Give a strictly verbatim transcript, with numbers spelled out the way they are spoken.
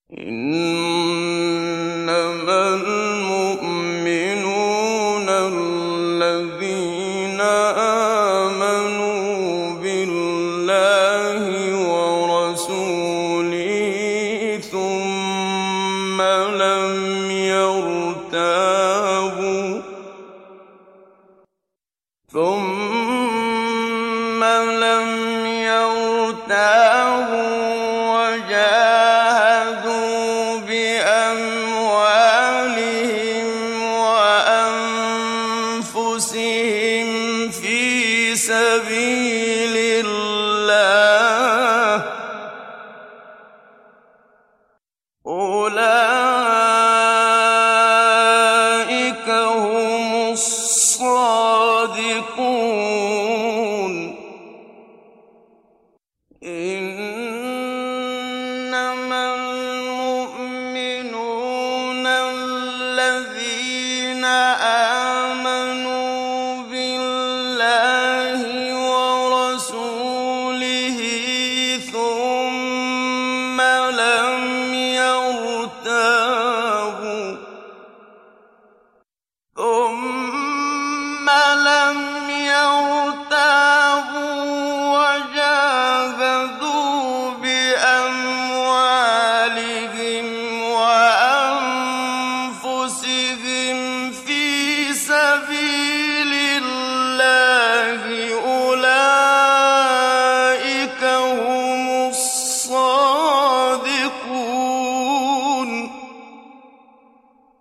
إنما المؤمنون الذين آمنوا بالله ورسوله ثم لم يرتابوا ثم لم يرتابوا وجاهدوا بأموالهم وأنفسهم في سبيل الله أولئك هم الصادقون. إنما